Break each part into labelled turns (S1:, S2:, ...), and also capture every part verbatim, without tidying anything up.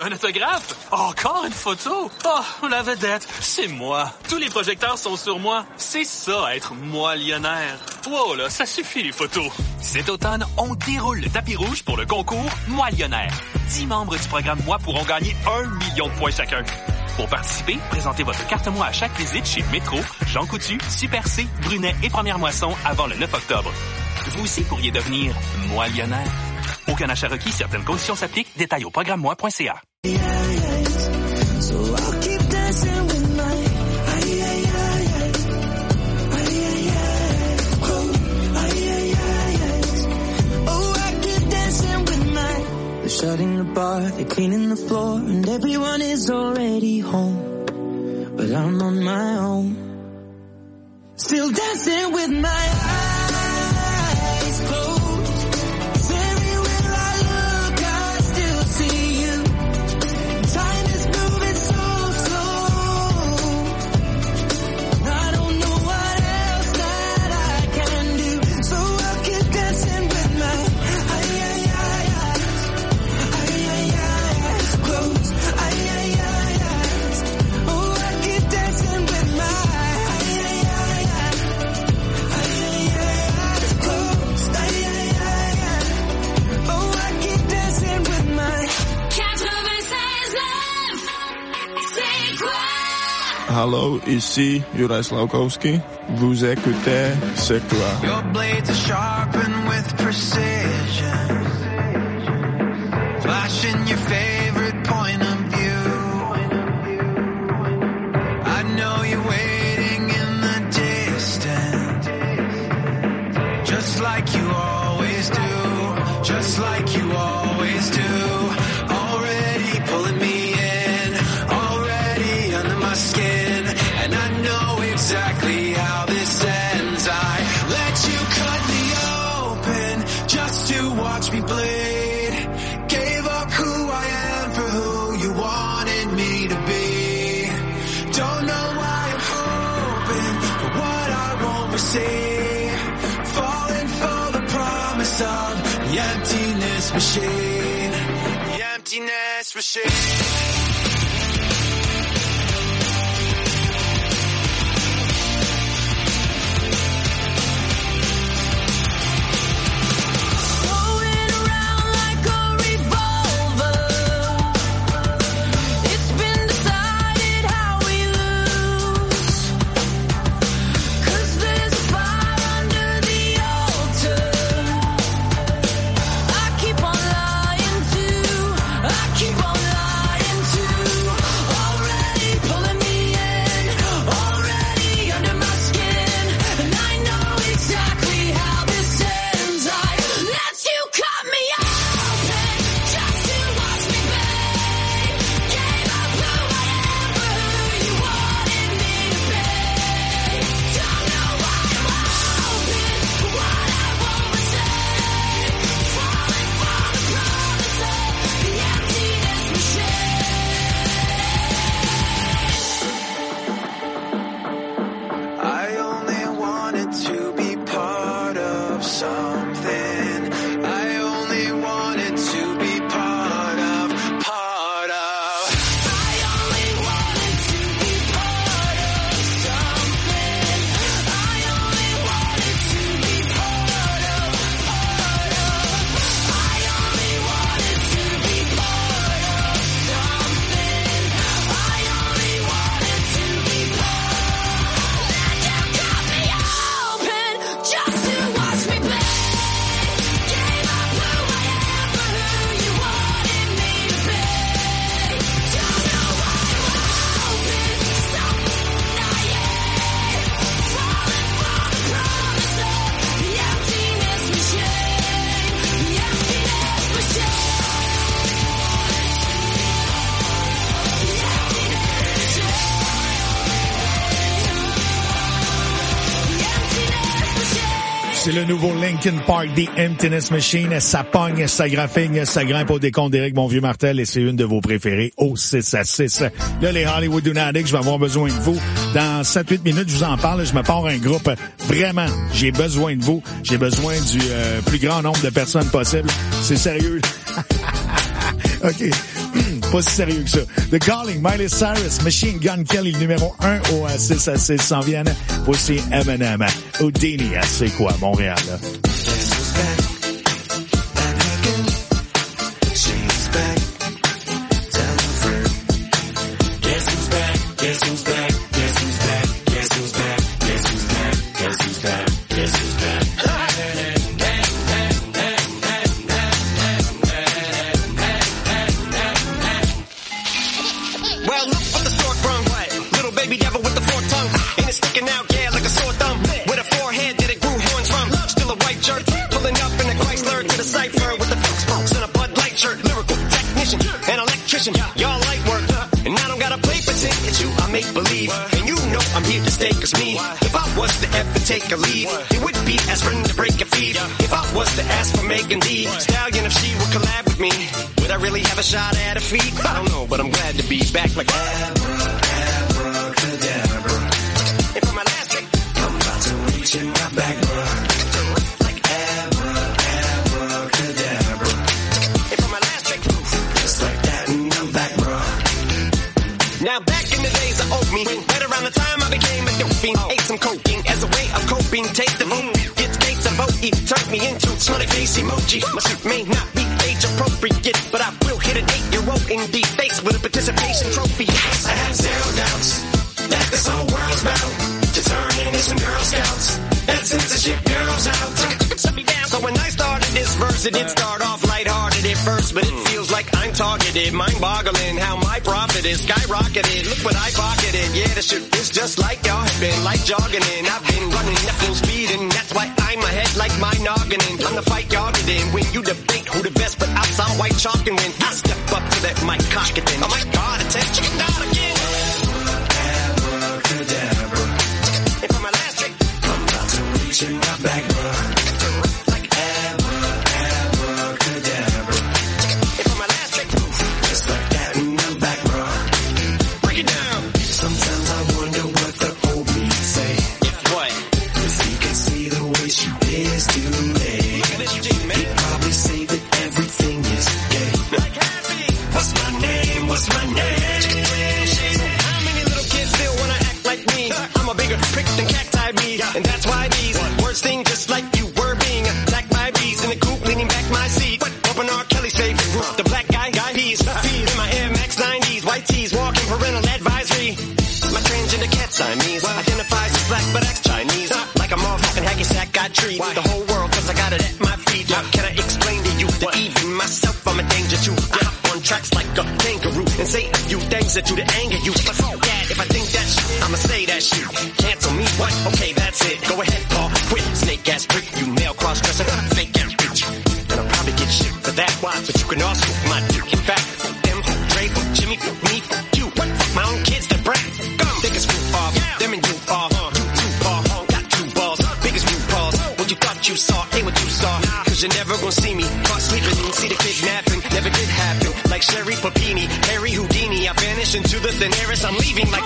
S1: Un autographe? Oh, encore une photo? Oh, la vedette, c'est moi. Tous les projecteurs sont sur moi. C'est ça, être moillonnaire. Wow, là, ça suffit les photos. Cet automne, on déroule le tapis rouge pour le concours Moillonnaire. Dix membres du programme Moi pourront gagner un million de points chacun. Pour participer, présentez votre carte Moi à chaque visite chez Métro, Jean Coutu, Super C, Brunet et Première Moisson avant le neuf octobre. Vous aussi pourriez devenir moillonnaire. Aucun achat requis, certaines conditions s'appliquent. Détails au programme moi point c a.
S2: Shutting the bar, they're cleaning the floor, and everyone is already home. But I'm on my own, still dancing with my eyes closed. Everywhere I look, I still see you. Time is moving so slow. I don't know what else that I can do, so I'll keep dancing with my eyes.
S3: Allô, ici Juraj Slawkowski. Vous écoutez C'est quoi?
S4: Your blades are sharpened with precision, flashing your favorite point of view. I know you're waiting in the distance, just like you always do, just like you always do. Already pulling me in, already under my skin. And I know exactly how this ends. I let you cut me open just to watch me bleed. Gave up who I am for who you wanted me to be. Don't know why I'm hoping for what I won't receive. Falling for the promise of the emptiness machine. The emptiness machine.
S5: C'est le nouveau Linkin Park, The Emptiness Machine. Ça pogne, ça graffigne, ça grimpe au décompte d'Éric Monvieux Martel et c'est une de vos préférées au six à six. Là, les Hollywood Lunatics, je vais avoir besoin de vous. Dans sept huit minutes, je vous en parle. Je me pars un groupe. Vraiment, j'ai besoin de vous. J'ai besoin du euh, plus grand nombre de personnes possible. C'est sérieux. OK. Pas si sérieux que ça. The Calling, Miley Cyrus, Machine Gun Kelly, le numéro un au six à six s'en viennent. Voici Eminem, Houdini, c'est quoi, Montréal, là?
S6: Y'all light work, and I don't gotta play pretend it's you. I make believe, and you know I'm here to stay. Cause me, if I was to ever take a leave, it would be as friend to break a feed. If I was to ask for Megan D Stallion, if she would collab with me, would I really have a shot at a feat? I don't know, but I'm glad to be back like abracadabra. And for my last trick, I'm about to reach in my back, bro. Like abra, abracadabra. And for my last trick, just like that, and I'm back, bro. Now back in the days of old me, right around the time I became a dope fiend, ate some cocaine as a way of coping, take the boom, get gates of O E, turned me into smiley face emoji. My suit may not be age appropriate, but I will hit an eight-year-old in the face with a participation trophy. I have zero doubts that this whole world's bound to turn into some Girl Scouts. That censorship girls out. Shut me down. So when I started this verse, it did start off lighthearted at first, but it feels like I'm targeted. Mind-boggling how my profit is skyrocketed. Look what I pocketed. Yeah, the shit is just like y'all have been, like jogging in. I've been running at full speed, and that's why I'm ahead like my noggin. I'm the fight y'all get in. When you debate who the best, but I'm some white chalk, and when I step up to that mic, cock it then. Oh my God, it's that chicken out again. Abracadabra. And for my last trick, I'm about to reach in my back, bro. Like abra, abracadabra. And for my last trick, just like that, and I'm back, bro. Break it down. Sometimes I wonder what the old me say. If what? If he could see the way she is today. Look at this G, man. He'd probably say that everything is gay. Like happy. What's my name? What's my name? How many little kids still wanna act like me? I'm a bigger prick than cacti me, and that's why these words sting just like you were being attacked by bees in the coop, leaning back my seat. Open R. Kelly's favorite group, the black guy guy peas. In my Air Max nineties, white tees, walking parental advisory. My transgender cat Siamese identifies as black but acts Chinese. Like a motherfucking hacky sack, I treat the whole world cause I got it at my feet. How can I explain to you that even myself I'm a danger to? I hop on tracks like a kangaroo and say a few things that do to anger you. But fuck that, if I think that shit, I'ma say that shit. Cancel me, what? Okay, that's it. Go ahead, Paul, quit. Snake ass prick, you male cross-dresser, fake ass bitch. And I'll probably get shit for that, watch. But you can also my dick. In fact, them, Dre, Jimmy, me, you. What? Fuck my own kids that brat. Gum, biggest screw off. Them and you are. You two are. Got two balls. Biggest new balls. What you thought you saw ain't what you saw. Cause you're never gonna see me caught sleeping. See the kidnapping. Never did happen. Like Sherry Papini, Harry Houdini. I vanish into the thin air as I'm leaving like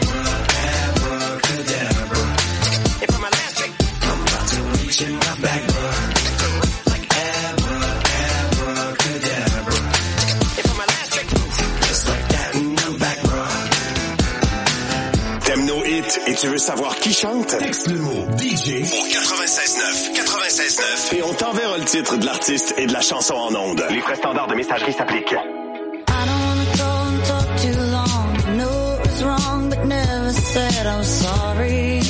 S6: abracadabra. And for my last trick, I'm about to reach in my back, bro. Like abra, abracadabra. And for my last trick, just like that, and I'm back, bro.
S7: T'aimes nos hits et tu veux savoir qui chante?
S6: Texte le mot D J
S7: au quatre-vingt-seize neuf. quatre-vingt-seize neuf. Et on t'enverra le titre de l'artiste et de la chanson en ondes. Les frais standards de messagerie s'appliquent.
S2: Too long, knew it was wrong, but never said I was sorry.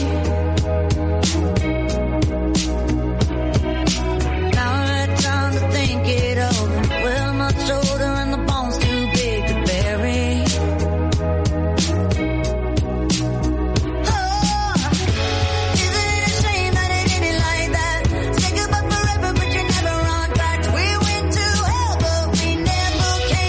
S2: Now I had time to think it over. Well, much older and the bones too big to bury. Oh, isn't it a shame that it ended like that? Say goodbye forever, but you never run back. We went to hell, but we never came.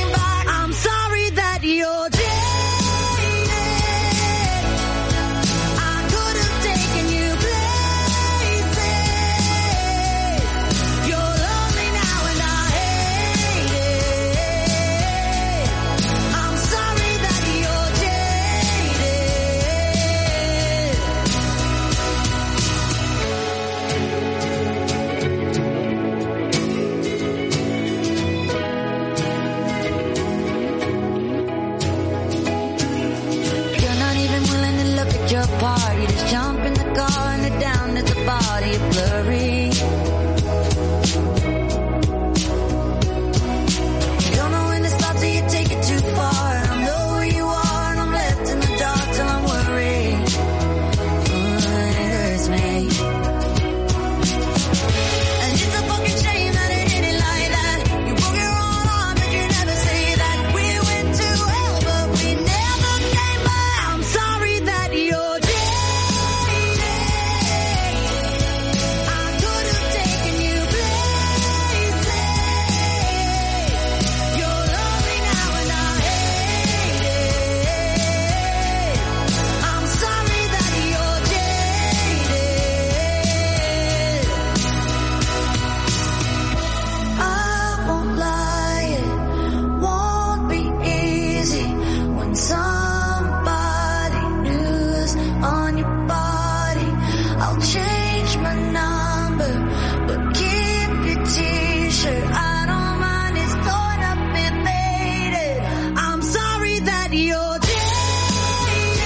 S8: ripped you apart. You just jump in the car and they're down at the body of blurry. You don't know when to stop till you take it too far. I don't know where you are and I'm left in the dark till I'm worried. Oh, it hurts me. And it's a fucking shame that it ended like that. You broke your own arm but you never say that. We went to hell but we never came back. I'm sorry that you're jaded. I could have taken you places. You're lonely now and I hate it. I'm sorry that you're jaded. I won't lie, it won't be easy when somebody new's on your body. I'll change my number, but keep your t-shirt. I don't mind, it's torn up and faded. I'm sorry that you're jaded.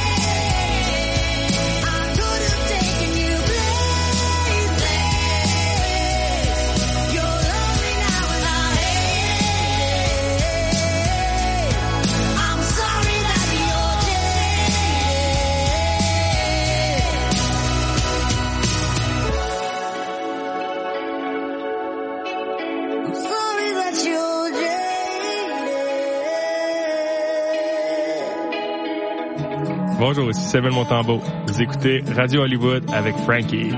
S8: I could have taken you places. You're lonely now and I hate it. I'm sorry that you're jaded. I'm sorry that you're jaded.
S9: Bonjour, ici Samuel Montembeau. Vous écoutez Radio Hollywood avec Frankie.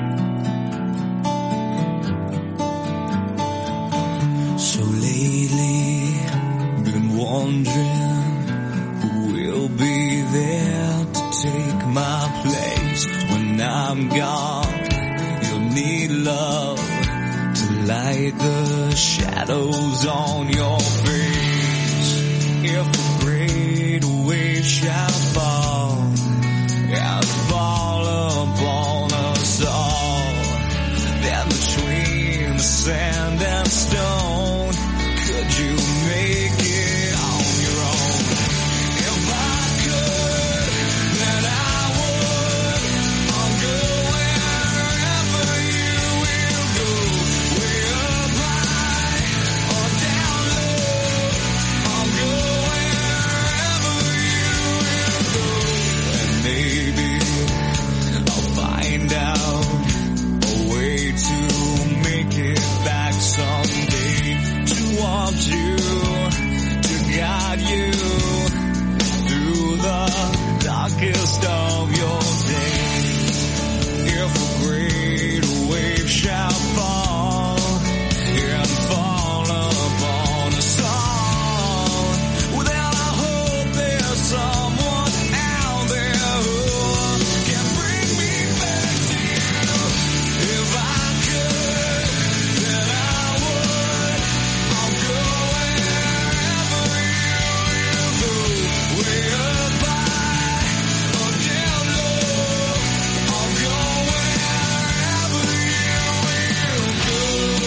S6: So lately, been wondering who will be there to take my place when I'm gone. You'll need love to light the shadows on your face. If a great wave shall fall and fall upon us all, then between the sand and stone, could you make it on your own? If I could, then I would. I'll go wherever you will go, way up high or down low. I'll go wherever you will go, and maybe I'll find out a way to make it back someday, to want you, to guide you through the darkest of your days. If a great wave shall fall and fall upon us all, well then I hope there's someone out there who can bring me back to you. If I could, then I would. I'll go wherever you will go, way up high or down low. I'll go wherever you will go.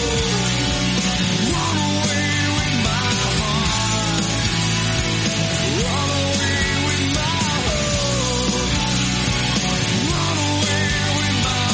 S6: Run away with my heart, run away with my hope, run away with my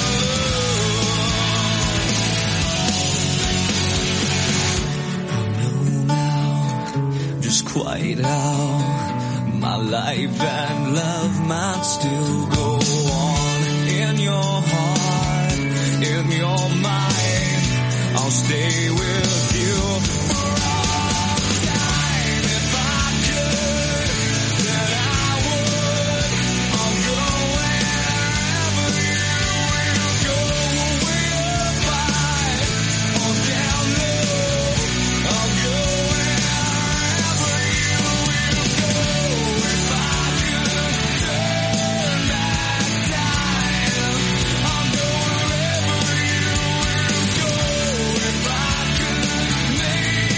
S6: love. I know now just quite how my life and love might still go on. In your heart, in your mind, I'll stay with you for all time. If I could, then I would. I'll go wherever you will go, way up high or down low. I'll go wherever you will go. If I could turn back time, I'll go wherever you will go. If I could make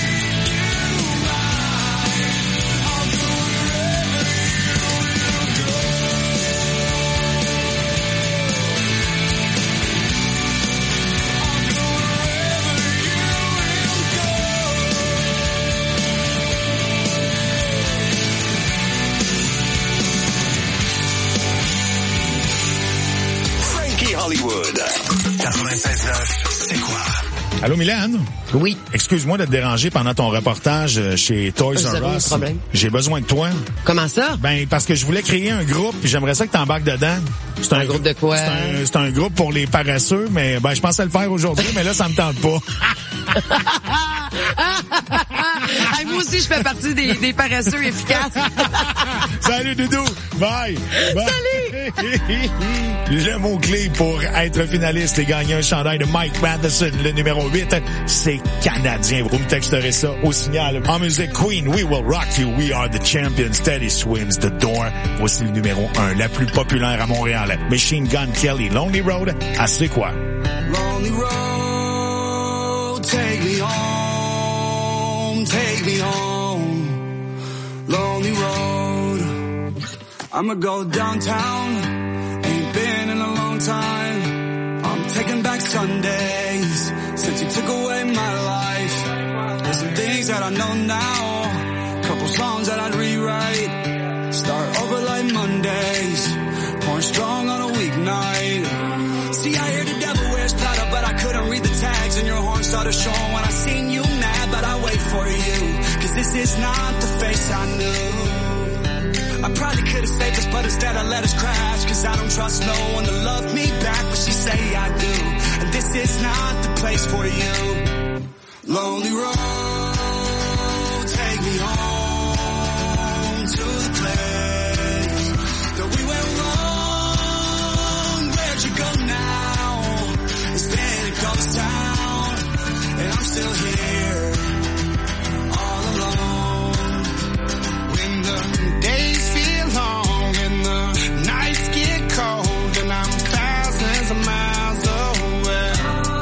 S7: quatre-vingt-seize neuf, c'est quoi?
S5: Allô, Mylène?
S10: Oui.
S5: Excuse-moi de te déranger pendant ton reportage chez Toys
S10: Zéro
S5: R Us.
S10: problème.
S5: J'ai besoin de toi.
S10: Comment ça?
S5: Ben, parce que je voulais créer un groupe, puis j'aimerais ça que t'embarques dedans. C'est
S10: Un groupe de quoi?
S5: C'est un, c'est un groupe pour les paresseux, mais ben, je pensais le faire aujourd'hui, mais là, ça me tente pas.
S10: Hey, moi aussi, je fais partie des, des paresseux efficaces.
S5: Salut, Doudou! Bye! Bye.
S10: Salut!
S5: Le mot-clé pour être finaliste et gagner un chandail de Mike Matheson, le numéro huit, c'est Canadien. Vous me texterez ça au signal. En musique, Queen, We Will Rock You, We Are the Champions, Teddy Swims, The Door. Voici le numéro un, la plus populaire à Montréal. Machine Gun Kelly, Lonely Road, à C'est quoi?
S4: Lonely road, take me home, take me home. Lonely road, I'ma go downtown. Ain't been in a long time. I'm taking back Sundays since you took away my life. There's some things that I know now, couple songs that I'd rewrite. Start over like Mondays, pouring strong on a weeknight. See, I hear the devil wears Prada, but I couldn't read the tags, and your horn started showing when I seen you mad, but I wait for you, cause this is not the face I knew. I probably could've saved us, but instead I let us crash, cause I don't trust no one to love me back, but she say I do, and this is not the place for you. Lonely road, take me home to the place that we went wrong. Where'd you go now? It's been a ghost town, and I'm still here, all alone. When the days feel long and the nights get cold, and I'm thousands of miles away,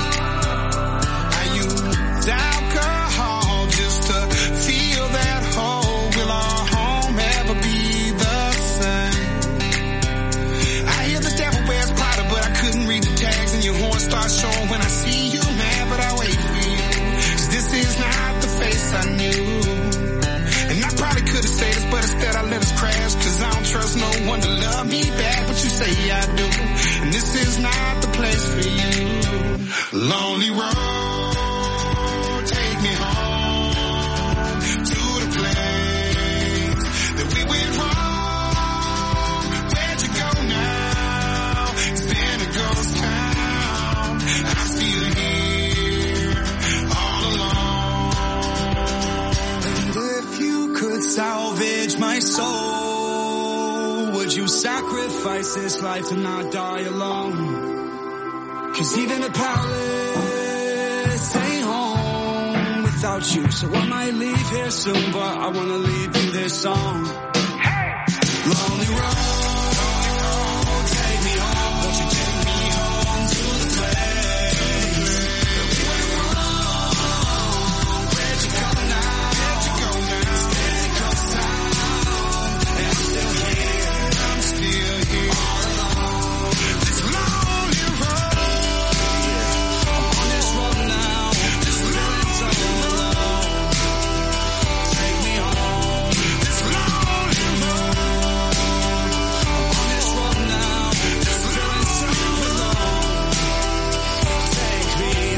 S4: I use alcohol just to feel that hole. Will our home ever be the same? I hear the devil wears Prada, but I couldn't read the tags, and your horn starts showing when I see you mad, but I wait for you, cause this is not the face I knew. And I probably could've said this, but instead I let us crash, cause I don't trust no one to love me back, but you say I do, and this is not the place for you. Lonely road, take me home to the place that we went wrong. Where'd you go now? It's been a ghost town. I'm still here, all alone. And if you could salvage my soul, would you sacrifice this life to not die alone? Cause even a palace ain't home without you. So I might leave here soon, but I wanna leave you this song. Lonely road, take me home. Won't you take me home to the place that we went wrong? Where'd you go now? Where'd you go now? It's been a ghost town, and I'm still here. I'm still here, all alone. This lonely road, I'm on this road now, just feeling so alone. Take me home. This lonely road, I'm on this road now, just feeling so alone. Take me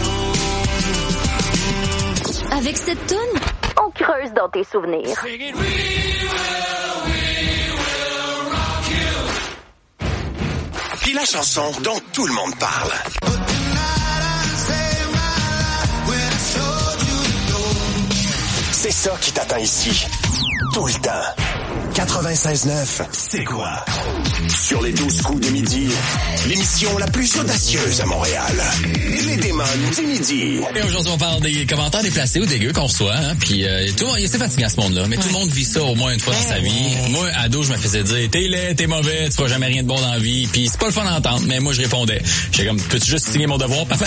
S4: home.
S11: Avec cette toune, on creuse dans tes souvenirs.
S7: Puis la chanson dont tout le monde parle. C'est ça qui t'attend ici. Tout le temps. quatre-vingt-seize neuf, c'est quoi? Sur les douze coups de midi, l'émission la plus audacieuse à Montréal. Les démons du midi.
S12: Et aujourd'hui, on parle des commentaires déplacés ou dégueux qu'on reçoit. Hein? Puis euh, tout le monde, c'est fatigant ce monde-là, mais tout le monde vit ça au moins une fois dans sa vie. Moi, ado, je me faisais dire, t'es laid, t'es mauvais, tu feras jamais rien de bon dans la vie. Puis c'est pas le fun d'entendre, mais moi, je répondais. J'étais comme, peux-tu juste signer mon devoir, papa?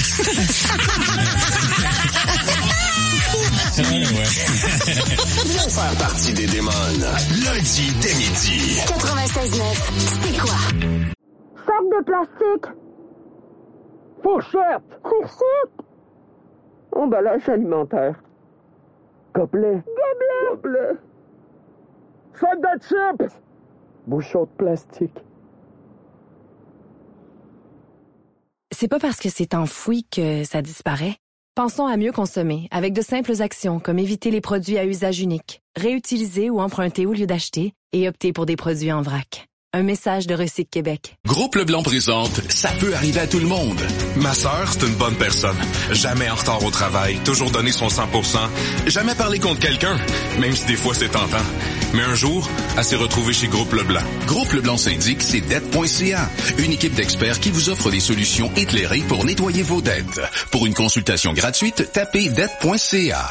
S12: Ouais, ouais.
S7: Viens faire partie des démons. Lundi dès midi.
S11: quatre-vingt-seize neuf, c'est quoi?
S8: Sac de plastique. Fourchette. Fourchette. Emballage alimentaire. Gobelet. Gobelet. Gobelet. Sac de chips. Bouchon de plastique.
S13: c'est pas parce que c'est enfoui que ça disparaît. Pensons à mieux consommer avec de simples actions comme éviter les produits à usage unique, réutiliser ou emprunter au lieu d'acheter et opter pour des produits en vrac. Un message de Recyc Québec.
S14: Groupe Leblanc présente « Ça peut arriver à tout le monde ».
S15: Ma sœur, c'est une bonne personne. Jamais en retard au travail, toujours donner son cent pour cent. Jamais parler contre quelqu'un, même si des fois c'est tentant. Mais un jour, elle s'est retrouvée chez Groupe Leblanc.
S14: Groupe Leblanc syndique, c'est dette point c a. Une équipe d'experts qui vous offre des solutions éclairées pour nettoyer vos dettes. Pour une consultation gratuite, tapez dette point c a.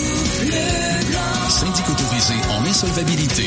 S14: Syndic autorisé en insolvabilité.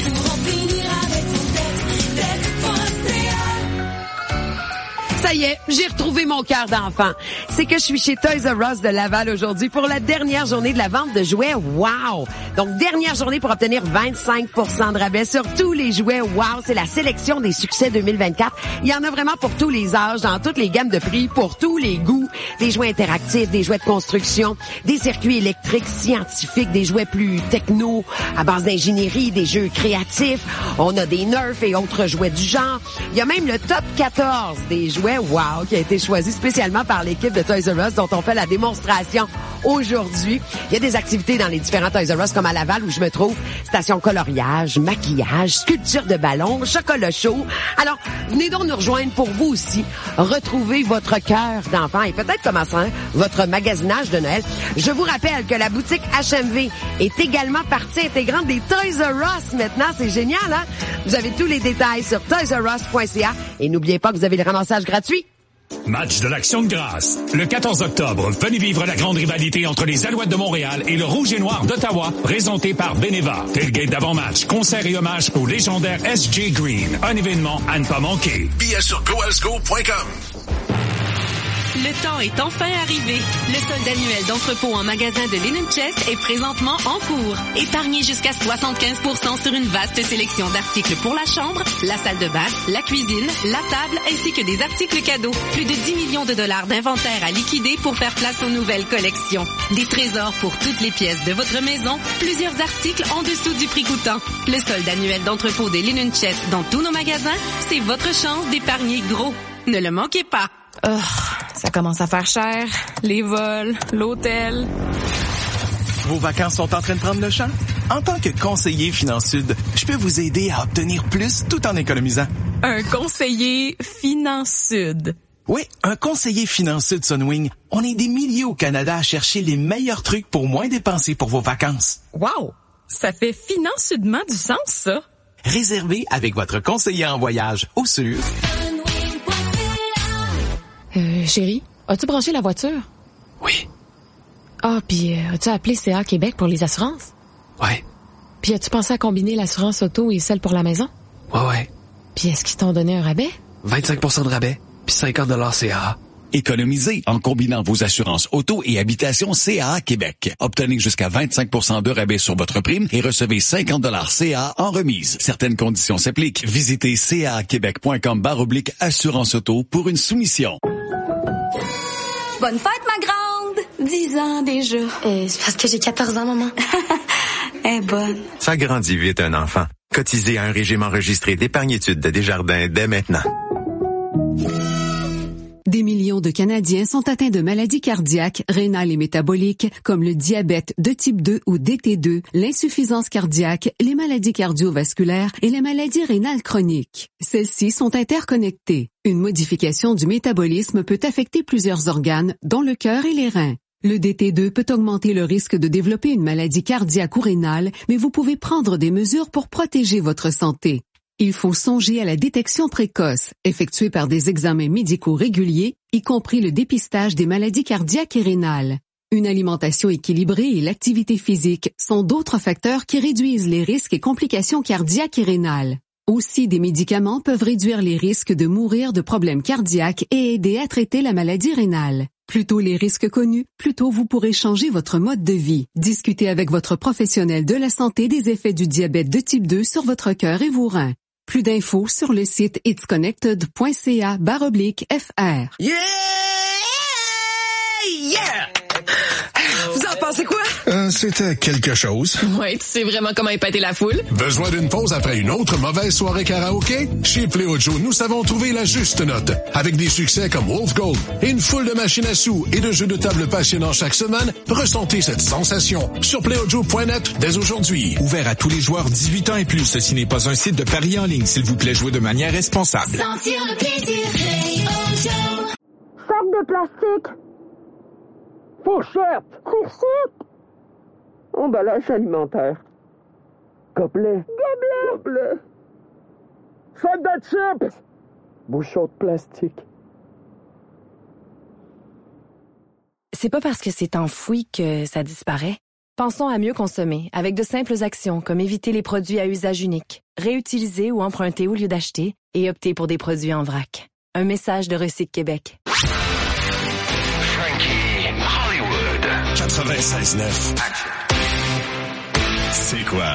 S10: Ça y est, j'ai retrouvé mon cœur d'enfant. C'est que je suis chez Toys R Us de Laval aujourd'hui pour la dernière journée de la vente de jouets Wow! Donc, dernière journée pour obtenir vingt-cinq pour cent de rabais sur tous les jouets Wow. C'est la sélection des succès deux mille vingt-quatre. Il y en a vraiment pour tous les âges, dans toutes les gammes de prix, pour tous les goûts. Des jouets interactifs, des jouets de construction, des circuits électriques scientifiques, des jouets plus techno, à base d'ingénierie, des jeux créatifs. On a des Nerfs et autres jouets du genre. Il y a même le top quatorze des jouets Wow qui a été choisi spécialement par l'équipe de Toys R Us dont on fait la démonstration aujourd'hui. Il y a des activités dans les différents Toys R Us comme à Laval où je me trouve, station coloriage, maquillage, sculpture de ballon, chocolat chaud. Alors, venez donc nous rejoindre pour vous aussi retrouver votre cœur d'enfant et peut-être commencer hein, votre magasinage de Noël. Je vous rappelle que la boutique H M V est également partie intégrante des Toys R Us maintenant. C'est génial, hein? Vous avez tous les détails sur toys r us point c a et n'oubliez pas que vous avez le ramassage gratuit.
S16: Match de l'Action de grâce. Le quatorze octobre, venez vivre la grande rivalité entre les Alouettes de Montréal et le Rouge et Noir d'Ottawa, présenté par Beneva. Tailgate d'avant-match, concert et hommage au légendaire S J Green. Un événement à ne pas manquer.
S14: Billets sur go s go point com.
S17: Le temps est enfin arrivé. Le solde annuel d'entrepôt en magasin de Linen Chest est présentement en cours. Épargnez jusqu'à soixante-quinze pour cent sur une vaste sélection d'articles pour la chambre, la salle de bain, la cuisine, la table ainsi que des articles cadeaux. Plus de dix millions de dollars d'inventaire à liquider pour faire place aux nouvelles collections. Des trésors pour toutes les pièces de votre maison, plusieurs articles en dessous du prix coûtant. Le solde annuel d'entrepôt des Linen Chest dans tous nos magasins, c'est votre chance d'épargner gros. Ne le manquez pas.
S18: Oh, ça commence à faire cher. Les vols, l'hôtel.
S19: Vos vacances sont en train de prendre le champ? En tant que conseiller FinanSud, je peux vous aider à obtenir plus tout en économisant.
S18: Un conseiller FinanSud.
S19: Oui, un conseiller FinanSud Sunwing. On est des milliers au Canada à chercher les meilleurs trucs pour moins dépenser pour vos vacances.
S18: Wow! Ça fait financièrement du sens, ça.
S19: Réservez avec votre conseiller en voyage au sur...
S18: Euh, chérie, as-tu branché la voiture?
S19: Oui.
S18: Ah, puis euh, as-tu appelé C A Québec pour les assurances?
S19: Ouais.
S18: Puis as-tu pensé à combiner l'assurance auto et celle pour la maison?
S19: Ouais, ouais.
S18: Puis est-ce qu'ils t'ont donné un rabais?
S19: vingt-cinq pour cent de rabais, puis cinquante dollars C A A.
S14: Économisez en combinant vos assurances auto et habitation C A A Québec. Obtenez jusqu'à vingt-cinq pour cent de rabais sur votre prime et recevez cinquante dollars C A A en remise. Certaines conditions s'appliquent. Visitez c a a québec point com barre oblique assurance auto pour une soumission.
S11: Bonne fête, ma grande!
S17: Dix ans déjà.
S11: Euh, c'est parce que j'ai quatorze ans, maman.
S17: Elle est bonne.
S20: Ça grandit vite, un enfant. Cotisez à un régime enregistré d'épargne-études de Desjardins dès maintenant.
S21: Des millions de Canadiens sont atteints de maladies cardiaques, rénales et métaboliques, comme le diabète de type deux ou D T deux, l'insuffisance cardiaque, les maladies cardiovasculaires et les maladies rénales chroniques. Celles-ci sont interconnectées. Une modification du métabolisme peut affecter plusieurs organes, dont le cœur et les reins. Le D T deux peut augmenter le risque de développer une maladie cardiaque ou rénale, mais vous pouvez prendre des mesures pour protéger votre santé. Il faut songer à la détection précoce, effectuée par des examens médicaux réguliers, y compris le dépistage des maladies cardiaques et rénales. Une alimentation équilibrée et l'activité physique sont d'autres facteurs qui réduisent les risques et complications cardiaques et rénales. Aussi, des médicaments peuvent réduire les risques de mourir de problèmes cardiaques et aider à traiter la maladie rénale. Plus tôt les risques connus, plus tôt vous pourrez changer votre mode de vie. Discutez avec votre professionnel de la santé des effets du diabète de type deux sur votre cœur et vos reins. Plus d'infos sur le site itsconnected point c a barre oblique F R.
S10: Yeah! Yeah! Vous en pensez passé quoi?
S1: Euh, c'était quelque chose.
S18: Ouais, tu sais vraiment comment épater la foule.
S1: Besoin d'une pause après une autre mauvaise soirée karaoké? Chez Pléo Joe, nous savons trouver la juste note. Avec des succès comme Wolf Gold et une foule de machines à sous et de jeux de table passionnants chaque semaine, ressentez cette sensation sur pléo joe point net dès aujourd'hui.
S22: Ouvert à tous les joueurs dix-huit ans et plus, ceci n'est pas un site de paris en ligne. S'il vous plaît, jouez de manière responsable.
S8: Sentir le plaisir, Pléo Joe.
S23: Sac de plastique. Fourchette. Fourchette. Emballage alimentaire. Gobelet. Gobelet. Gobelet. Sac de chips. Bouchon de plastique.
S13: C'est pas parce que c'est enfoui que ça disparaît. Pensons à mieux consommer avec de simples actions comme éviter les produits à usage unique, réutiliser ou emprunter au lieu d'acheter et opter pour des produits en vrac. Un message de Recyc Québec.
S7: quatre-vingt-seize neuf. C'est quoi?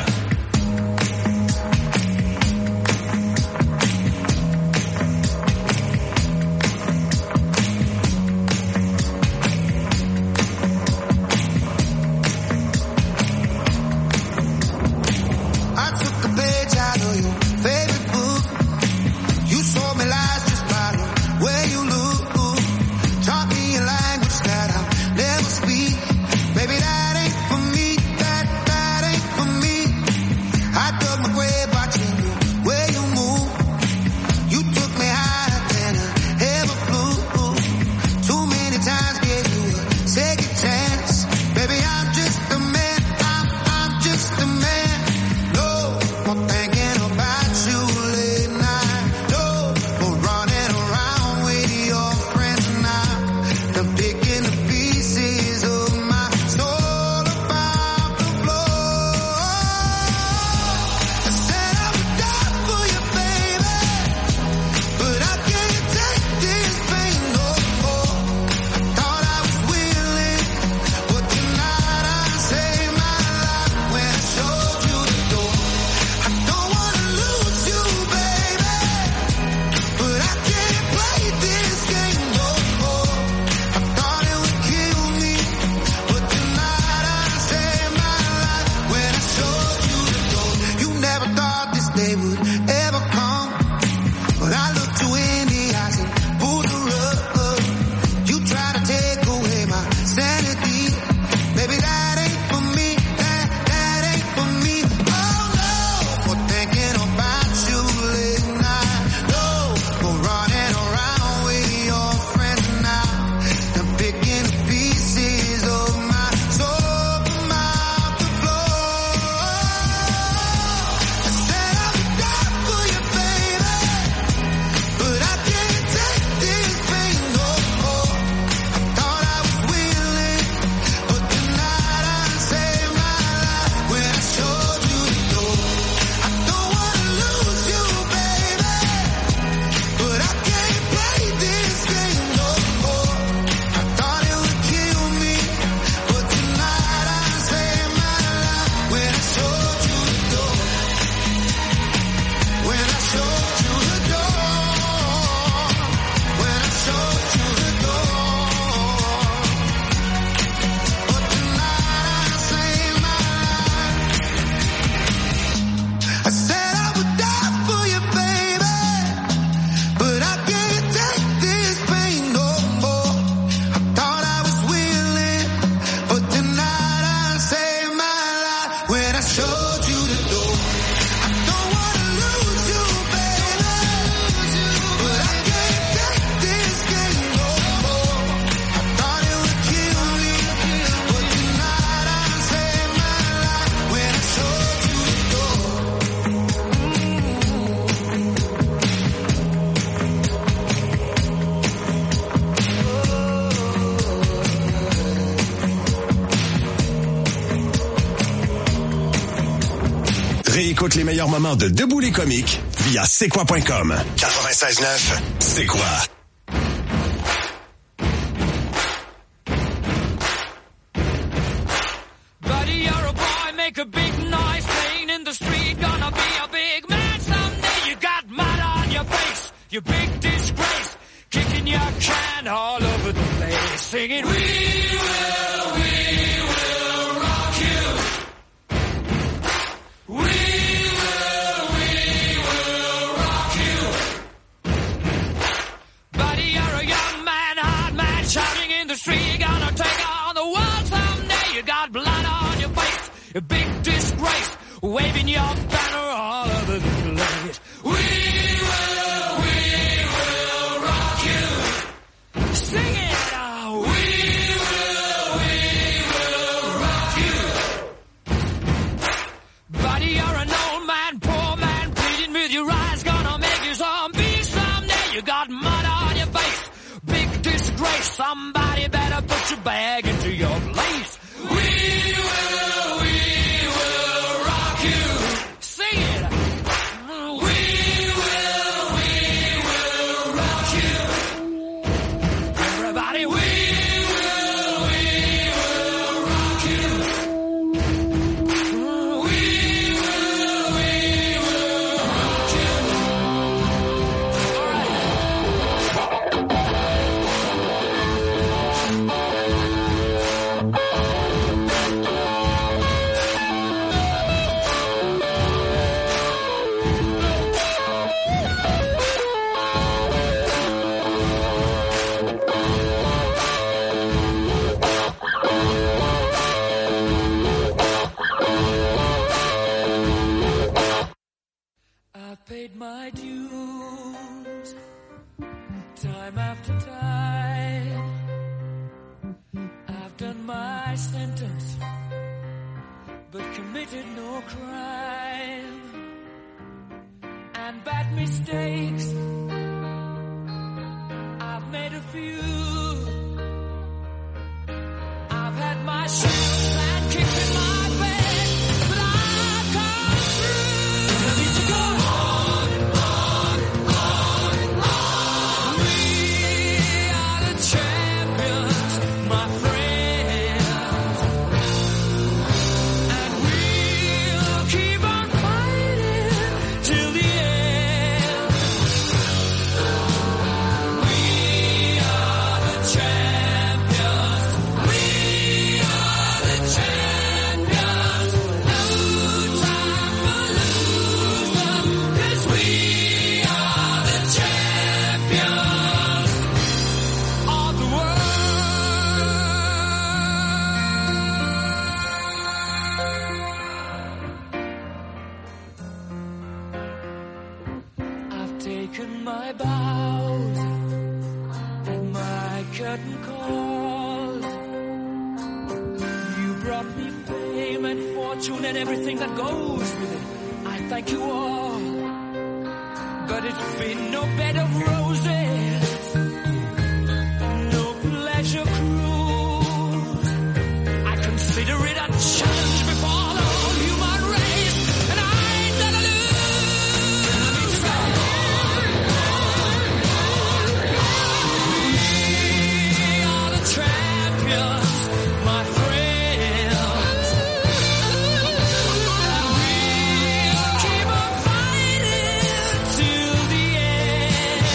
S4: I took a page out of your favorite book. You sold me lies just by the way you look. Taught me a language that I'll never speak. Baby, that ain't for me. That, that ain't for me. I dug my grave watching you, where you move. You took me higher than I ever flew. Too many times gave you a second chance. Baby, I'm just a man. I'm, I'm just a man. No more thinking about you late night. No more running around with your friends now. I'm picking the pieces of my soul about the floor. I said I would die for you, baby, but I can't take this pain no more. I thought I was willing, but tonight I saved my life when I showed you the door. I don't wanna lose you, baby, but I can't play this game no more. I thought it would kill me, but tonight I saved my life when I showed you the door. You never thought this day would ever come, but I looked you in the eyes and pulled the rug. You try to take away my sanity. Baby, that ain't for me. That, that ain't for me. Oh no, more thinking about you late night. No, more running around with your friends now. I'm picking the pieces of my soul from out the floor. I said I would die for you, baby, but I can't take this pain no more. I thought I was willing, but tonight I saved my life when I showed you the door. I don't wanna lose you, baby, but I can't play this game no more. I thought it would kill me, but tonight I saved my life when I showed you the door. When I showed you the door. When I showed you the door. But tonight I saved my life. I said I would die for you, baby, but I can't take this pain no more. I thought I was willing, but tonight I saved my life when I showed you the door. I don't wanna lose you, baby, but I can't take this game no more. I thought it would kill me, but tonight I saved my life when I showed you the door.
S7: Réécoute les meilleurs moments de Debout les comiques via c'est quoi point com. quatre-vingt-seize neuf, c'est quoi?
S6: Buddy, you're a boy, make a big noise, playing in the street, gonna be a big man someday. You got mud on your face, you big disgrace, kicking your can all over the place, singing, we will, we will waving your banner all over the place. We will, we will rock you. Sing it out. We will, we will rock you. Buddy, you're an old man, poor man, pleading with your eyes, gonna make you zombie someday. You got mud on your face, big disgrace. Somebody better put your bag into your place. We will, we will rock you. Sing it. We will, we will rock you. Everybody, we will, we will rock you. We will, we will rock you. All right. I've paid my dues, time after time. I've done my sentence, but committed no crime. And bad mistakes, I've made a few. I've had my shells and kicks in my bed, but I've come through. I need to go on, on, on, on. We are the champions, my friends, and we'll keep on fighting till the end. We are the champions. We are the champions. No time for losers, 'cause we are the champions of the world. I've taken my bows and my curtain calls. You brought me fame and fortune and everything that goes with it. I thank you all, but it's been no bed of roses, no pleasure cruise. I consider it a challenge before the whole human race, and I ain't gonna lose. I mean, so we are the champions, my friends. We'll keep on fighting till the end.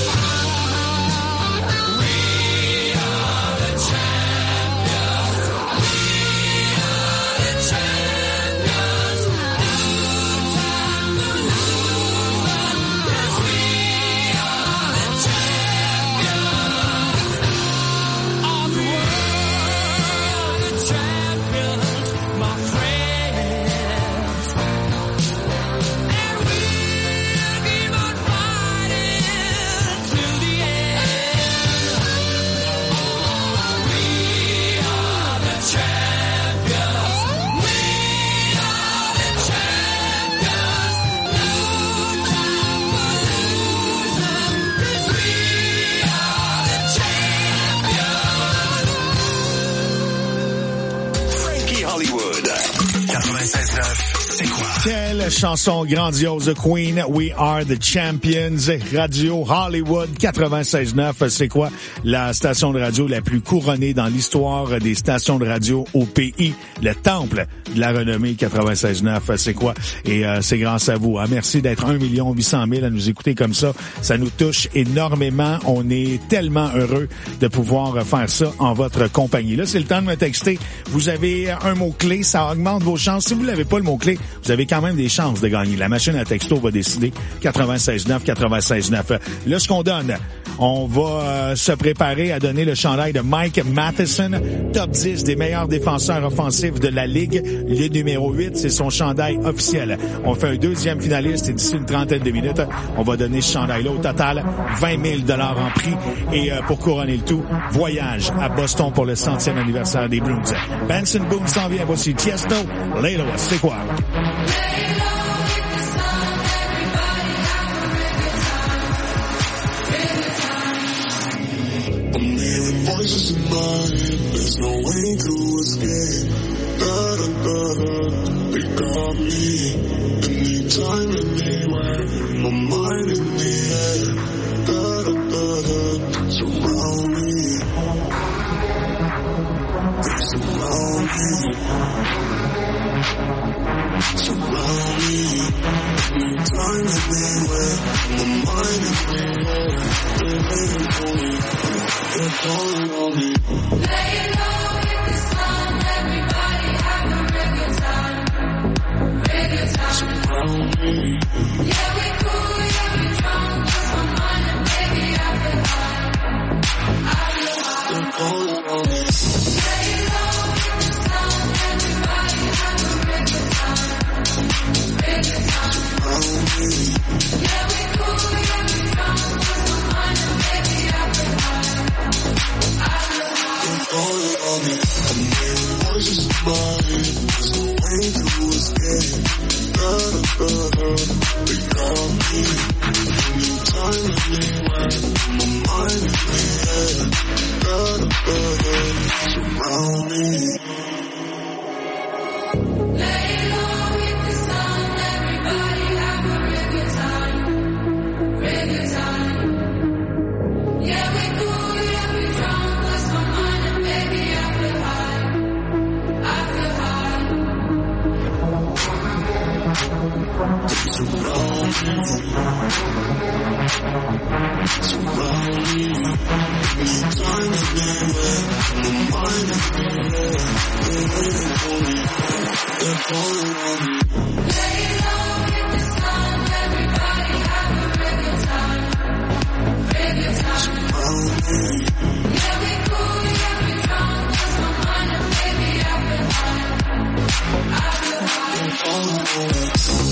S6: We are the champions. We are the champions. No time for losers, 'cause we are the champions of the world. The champions, my friends. And we'll keep on fighting till the end. We are the champions. We are the champions. No time for losers, 'cause we are the champions.
S7: Frankie Hollywood. quatre-vingt-seize neuf, c'est quoi?
S5: Quelle chanson grandiose, Queen, We Are the Champions, Radio Hollywood quatre-vingt-seize neuf, c'est quoi? La station de radio la plus couronnée dans l'histoire des stations de radio au pays, le temple de la renommée quatre-vingt-seize neuf, c'est quoi? Et euh, c'est grâce à vous. Hein? Merci d'être un million huit cent mille à nous écouter comme ça. Ça nous touche énormément. On est tellement heureux de pouvoir faire ça en votre compagnie. Là, c'est le temps de me texter. Vous avez un mot-clé, ça augmente vos chances. Si vous n'avez pas le mot-clé, vous avez quand quand même des chances de gagner. La machine à texto va décider quatre-vingt-seize neuf, quatre-vingt-seize neuf. Là, ce qu'on donne, on va euh, se préparer à donner le chandail de Mike Matheson, top dix des meilleurs défenseurs offensifs de la Ligue. Le numéro huit, c'est son chandail officiel. On fait un deuxième finaliste et d'ici une trentaine de minutes, on va donner ce chandail-là. Au total, vingt mille dollars en prix. Et euh, pour couronner le tout, voyage à Boston pour le centième anniversaire des Blues. Benson Boone s'en vient. Voici Tiesto, Layla, c'est quoi?
S6: Voices in my head, there's no way to escape. Da da da da, they got me. Anytime, anywhere, my mind in the air. Da da da da, surround me. They surround me. Surround me. Anytime, anywhere, my mind in the air. They're waiting for me. They're calling on me. Lay low with the sun, everybody have a real good time, real good time. Surround me. Yeah, we cool, yeah, we drunk, lost my mind and baby I feel high, I feel high. They're calling on me. Lay low with the sun, everybody have a real good time, real good time. Surround me. Yeah, we cool, yeah, we drunk, lost my mind and baby I feel high. Calling on me, I'm hearing voices in my head. There's no way to escape. Da da da da, they got me. Anytime, anywhere, my mind in the air. Da da da da, surround me. Lay low with the sun, everybody have a real good time, real good time. Yeah, we cool, yeah, we drunk, lost my mind. Surround me, surround me, anytime, anywhere, my mind is there, they're waiting for me, they're calling on me. Lay low with the sun, everybody have a real good time, real good time. Surround me. Yeah, we cool, yeah, we drunk, lost my mind and baby I feel high, I feel high. They're calling on me.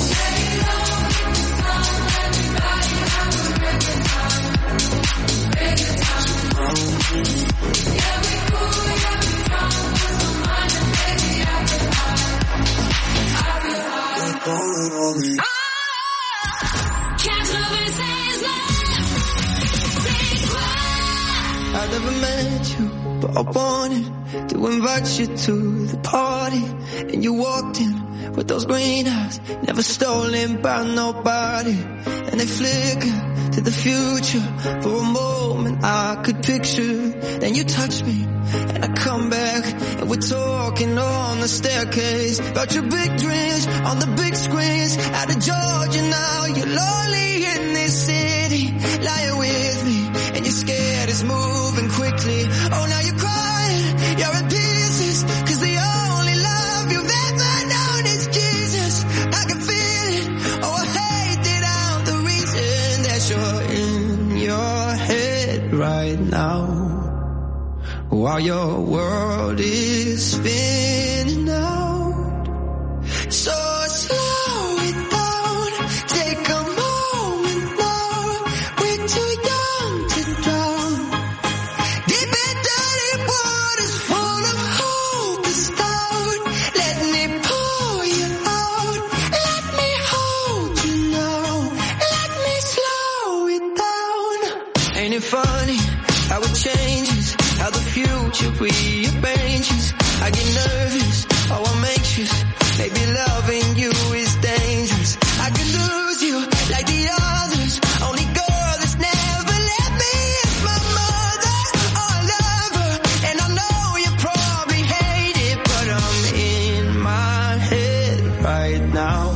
S2: I never met you, but I wanted to invite you to the party. And you walked in with those green eyes, never stolen by nobody. And they flicker to the future. For a moment I could picture. Then you touch me, and I come back, and we're talking on the staircase about your big dreams on the big screens. Out of Georgia now, you're lonely in this city, lying with me, and you're scared it's moving quickly. Oh, now you're crying, you're in pieces, cause the only love you've ever known is Jesus. I can feel it, oh I hate it, I'm the reason that you're in your head right now, while your world is spinning out. So slow it down, take a moment now, we're too young to drown. Deep and dirty waters full of hope is down. Let me pull you out, let me hold you now, let me slow it down. Ain't it funny how it changes, how the future rearranges? I get nervous, oh I'm anxious, maybe loving you is dangerous. I could lose you like the others, only girl that's never let me is my mother. Oh I love her, and I know you probably hate it, but I'm in my head right now.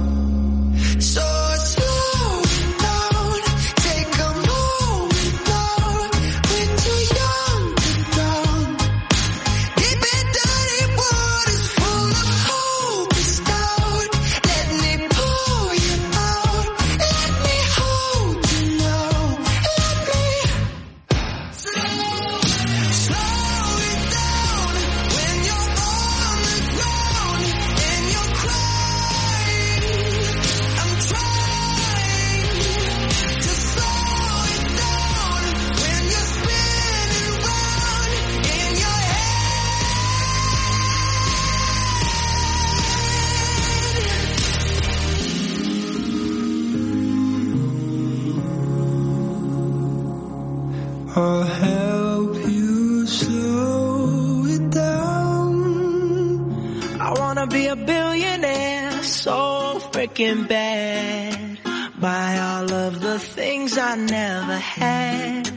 S2: So slow it down, take a moment now, we're too young to drown. I'll help you slow it down. I wanna be a billionaire, so freaking bad. Buy all of the things I never had.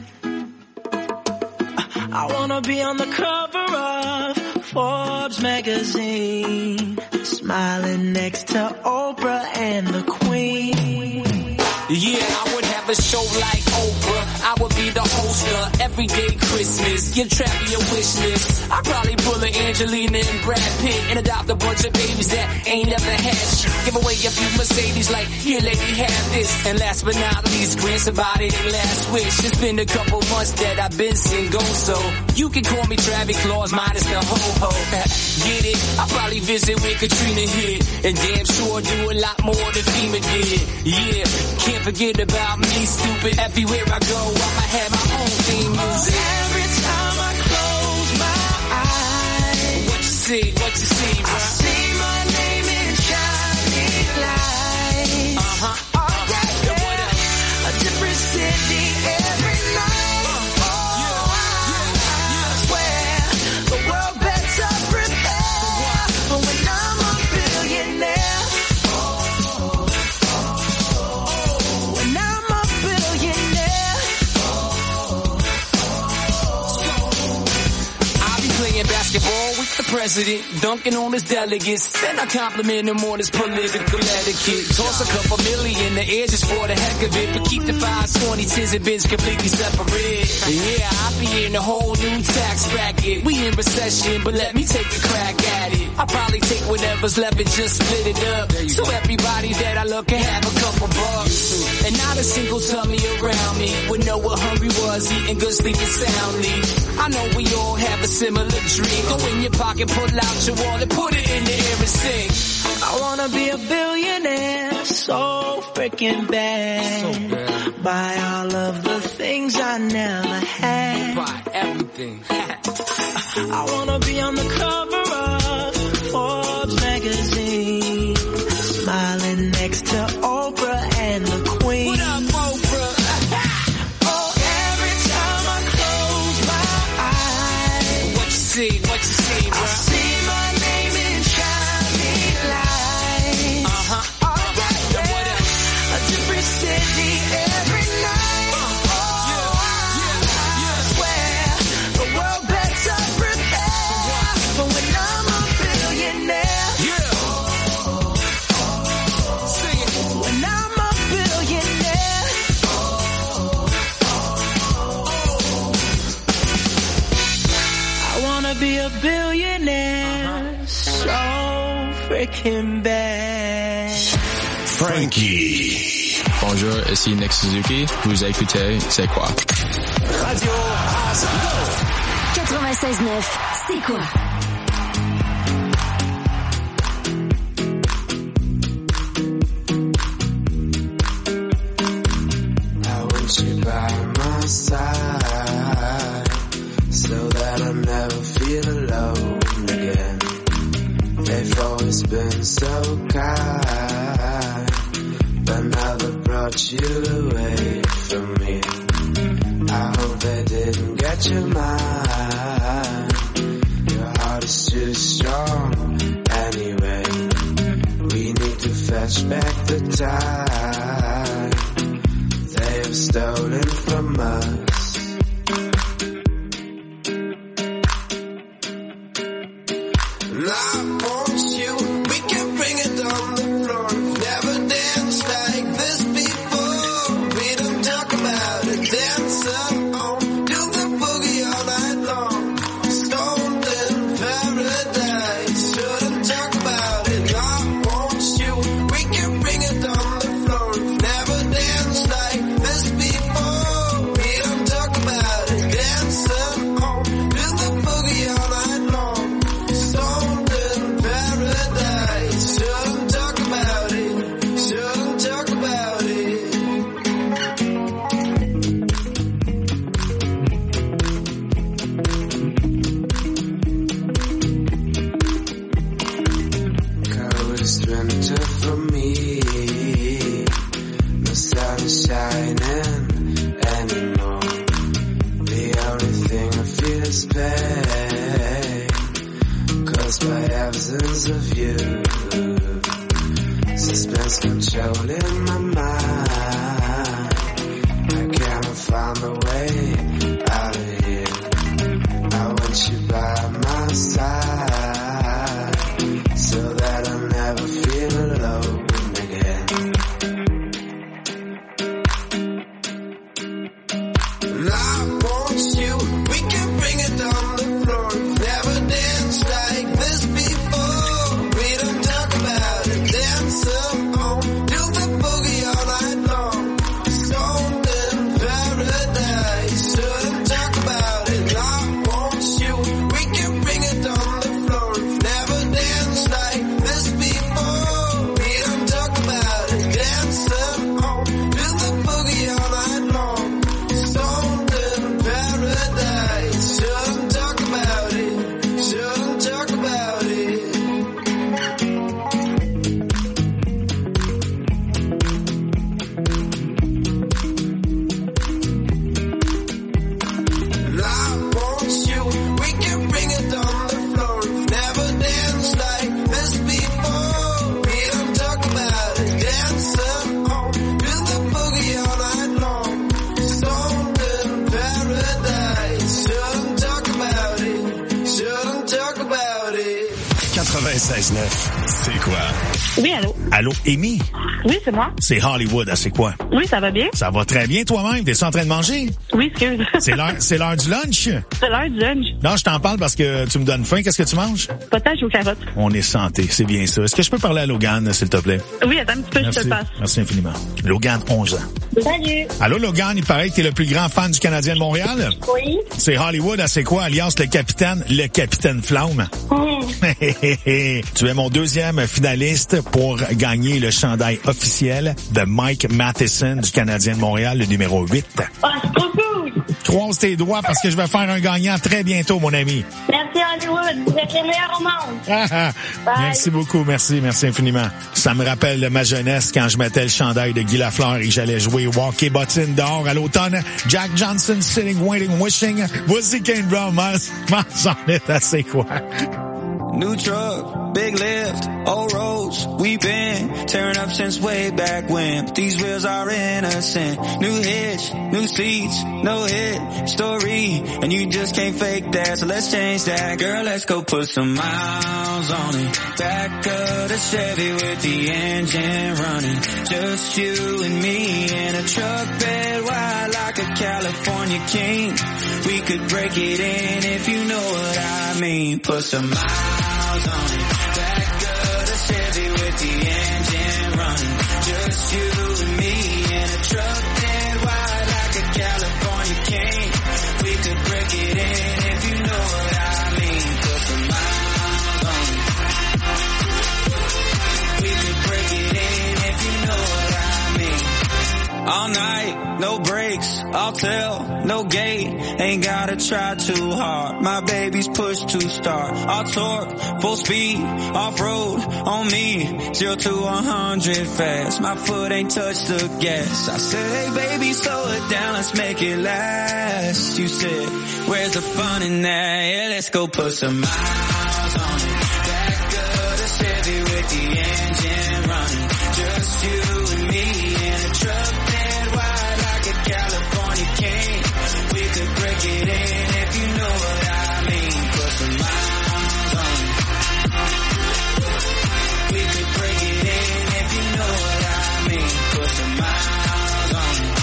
S2: I wanna be on the cover of Forbes magazine, smiling next to Oprah and the Queen.
S3: Yeah, I would have a show like Oprah. I would be the host of Everyday Christmas. Give Travis your wish list. I'd probably pull a Angelina and Brad Pitt and adopt a bunch of babies that ain't never had shit. Give away a few Mercedes like, here lady, have this. And last but not least, grant somebody their last wish. It's been a couple months that I've been single, so you can call me Travis Claus minus the ho-ho. Get it? I'll probably visit where Katrina hit, and damn sure do a lot more than FEMA did. Yeah, can't forget about me, stupid. Everywhere I go, I'ma have my own theme music.
S2: Every time I close my eyes,
S3: What you see, what you see, bro?
S2: I see my name in shining lights.
S3: Uh-huh.
S2: Oh, yeah, yeah. A different city every night. Oh, I swear the world better prepare for when I'm a billionaire. When I'm a billionaire.
S3: I'll be playing basketball with the president, dunking on his delegates. Then I compliment him on his political etiquette. Toss a couple million in the air just for the heck of it, but keep the fives, twenty, tens, and bins completely separate. Yeah, I'll be in a whole new tax bracket. We in recession, but let me take a crack at it. I'll probably take whatever's left and just split it up, so everybody that I love can have a couple bucks. And not a single tummy around me would know what hungry was, eating good, sleeping soundly. I know we all have a similar dream. Go in your pocket, pull out your wallet, put it in the air and sing.
S2: I wanna be a billionaire, so freaking bad.
S3: So bad.
S2: Buy all of the things I never had.
S3: Buy everything.
S2: I wanna be on the cover of Forbes magazine, smiling next to Oprah and the Queen.
S3: What up, Oprah?
S2: Oh, every time I close my eyes,
S3: What you see, what you see, bro?
S2: I see my name in shining lights.
S3: Uh-huh.
S2: Oh, yeah, yeah. A different city every night. Oh, I swear the world better prepare for when I'm a billionaire.
S3: Yeah. Sing it.
S2: When I'm a billionaire. I wanna be a billionaire, so freaking bad.
S1: Frankie.
S9: Bonjour, ici Nick Suzuki. Vous écoutez C'est quoi?
S1: Radio
S11: quatre-vingt-seize neuf, c'est quoi?
S23: I want you by my side, so that I never feel alone again. They've always been so kind, but now they brought you away from me. I hope they didn't get your mind. Your heart is too strong anyway. We need to fetch back the time they have stolen from us. And I want you, we can bring it on the floor. Never danced like this before. We don't talk about it, dance alone. Do the boogie all night long. Stoned in paradise, shouldn't talk about it. I want you, we can bring it on the floor. Never danced like this before. this pain, caused by absence of you. Suspense controlling my mind. I cannot find a way out of here. I want you by my side, so that I'll never feel alone again. And I want you, we can bring it on the floor. Never danced like this before. We don't talk about it, dance on, do the boogie all night long. Stoned in paradise, shouldn't talk about it. I want you, we can bring it on the floor. Never danced like this before. We don't talk about it, dance on, do the boogie all night long. Stoned in paradise, shouldn't talk about it, shouldn't talk about it. And I want you, we can bring it on the floor. Never danced like this before. We don't talk about it, dancing on, do the boogie all night long. Stoned in paradise, shouldn't talk about it, shouldn't talk about it.
S5: quatre-vingt-seize neuf, c'est quoi?
S12: Oui, allô?
S5: Allô, Amy?
S12: Oui, c'est moi.
S5: C'est Hollywood, ah, c'est quoi?
S12: Oui, ça va bien?
S5: Ça va très bien toi-même, t'es-tu en train de manger?
S12: Oui, excuse.
S5: C'est l'heure, c'est l'heure du lunch?
S12: C'est l'heure du lunch.
S5: Non, je t'en parle parce que tu me donnes faim, qu'est-ce que tu manges?
S12: Potage aux carottes.
S5: On est santé, c'est bien ça. Est-ce que je peux parler à Logan, s'il te plaît?
S12: Oui, attends un petit peu,
S5: Merci.
S12: je te le passe.
S5: Merci infiniment. Logan, onze ans.
S12: Salut.
S5: Allô, Logan, il paraît que t'es le plus grand fan du Canadien de Montréal?
S12: Oui.
S5: C'est Hollywood, ah, c'est quoi, alias le capitaine, le capitaine Flamme?
S12: Mm.
S5: Tu es mon deuxième finaliste pour gagner le chandail officiel de Mike Matheson du Canadien de Montréal, le numéro huit.
S12: Ah, c'est trop cool.
S5: Croise tes doigts parce que je vais faire un gagnant très bientôt, mon ami.
S12: Merci Hollywood, vous êtes les meilleurs au monde.
S5: Ah, ah. Merci beaucoup, merci, merci infiniment. Ça me rappelle de ma jeunesse quand je mettais le chandail de Guy Lafleur et j'allais jouer au hockey bottine dehors à l'automne. Jack Johnson, sitting, waiting, wishing. Voici Kane Brown, m'en s'en est assez quoi.
S15: New truck, big lift, old roads, we've been tearing up since way back when. But these wheels are innocent. New hitch, new seats, no hit story, and you just can't fake that. So let's change that, girl. Let's go put some miles on it. Back of the Chevy with the engine running. Just you and me in a truck bed wide like a California king. We could break it in if you know what I mean. Put some miles on it. Back of the Chevy with the engine running. Just you and me in a truck bed wide like a California king. We could break it in if you know what I mean. Put some miles on it. We could break it in if you know what I mean. All night, no brakes, I'll tell, no gate, ain't gotta try too hard. My baby's push to start. I'll torque, full speed, off-road, on me, zero to one hundred fast. My foot ain't touched the gas. I said, hey baby, slow it down, let's make it last. You said, where's the fun in that? Yeah, let's go put some miles on it. Back of the Chevy with the engine running. Just you and me in a truck bed wide like a California king. We could break it in if you know what I mean. Put some miles on it. We could break it in if you know what I mean. Put some miles on it.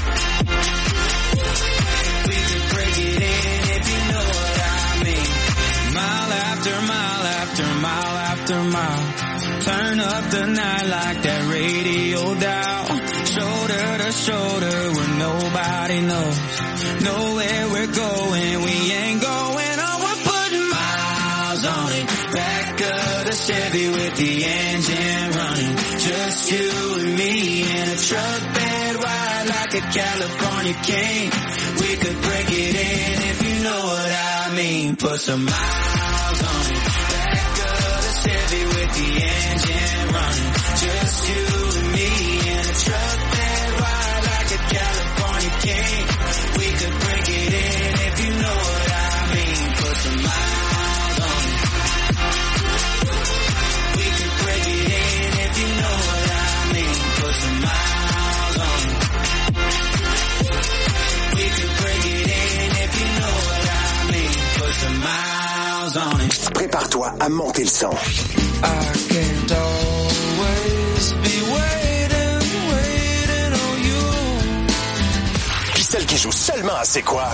S15: We could break it in if you know what I mean. Mile after mile after mile after mile. Turn up the night like that radio dial. Shoulder to shoulder where nobody knows. Know where we're going, we ain't going on. We're putting miles on it. Back of the Chevy with the engine running. Just you and me in a truck bed wide like a California king. We could break it in if you know what I mean. Put some miles on it. Back of the Chevy with the engine running. Just you and me in a truck bed wide like a California king. We could break it in if you know what I mean. Put
S7: Prépare-toi à monter le son.
S15: I can't always be waiting, waiting on you.
S7: Puis celle qui joue seulement à C'est quoi?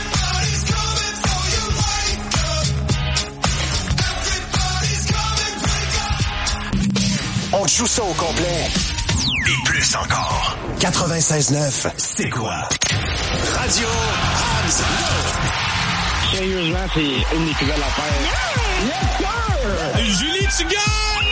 S7: On te joue ça au complet. Et plus encore. quatre-vingt-seize neuf, C'est quoi? Radio Hobbs.
S14: Sérieusement, c'est une des plus belles affaires.
S7: Yes, sir!
S14: Julie, tu gagnes!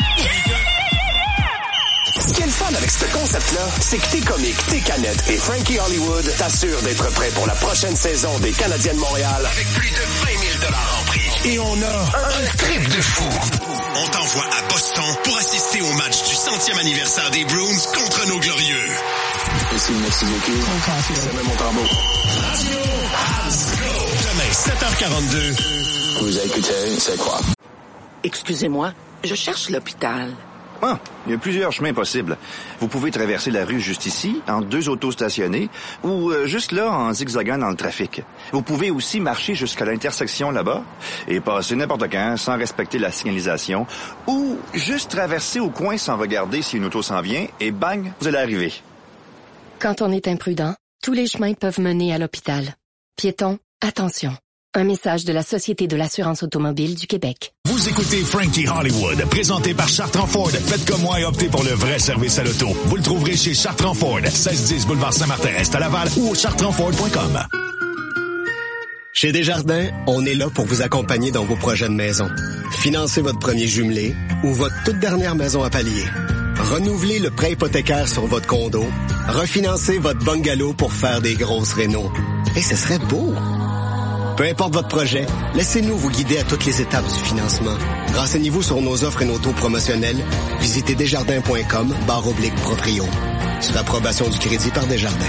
S7: Ce qui est le fun avec ce concept-là, c'est que tes comiques, tes canettes et Frankie Hollywood t'assurent d'être prêt pour la prochaine saison des Canadiens de Montréal avec plus de vingt mille dollars en prix. Et on a un trip de fou. On t'envoie à Boston pour assister au match du centième anniversaire des Bruins contre nos glorieux.
S9: Ici le Mexique.
S7: C'est même mon tambour. Radio House Go. Demain, sept heures quarante-deux.
S9: Vous écoutez, C'est quoi?
S16: Excusez-moi, je cherche l'hôpital.
S19: Ah, il y a plusieurs chemins possibles. Vous pouvez traverser la rue juste ici, entre deux autos stationnées, ou euh, juste là, en zigzagant dans le trafic. Vous pouvez aussi marcher jusqu'à l'intersection là-bas et passer n'importe quand sans respecter la signalisation, ou juste traverser au coin sans regarder si une auto s'en vient, et bang, vous allez arriver.
S13: Quand on est imprudent, tous les chemins peuvent mener à l'hôpital. Piétons, attention. Un message de la Société de l'assurance automobile du Québec.
S5: Vous écoutez Frankie Hollywood, présenté par Chartrand Ford. Faites comme moi et optez pour le vrai service à l'auto. Vous le trouverez chez Chartrand Ford, seize dix boulevard Saint-Martin-Est à Laval ou au chartrand ford point com.
S24: Chez Desjardins, on est là pour vous accompagner dans vos projets de maison. Financez votre premier jumelé ou votre toute dernière maison à palier. Renouvelez le prêt hypothécaire sur votre condo. Refinancez votre bungalow pour faire des grosses rénos. Et ce serait beau! Peu importe votre projet, laissez-nous vous guider à toutes les étapes du financement. Renseignez-vous sur nos offres et nos taux promotionnels. Visitez desjardins.com barre oblique proprio. Sur approbation du crédit par Desjardins.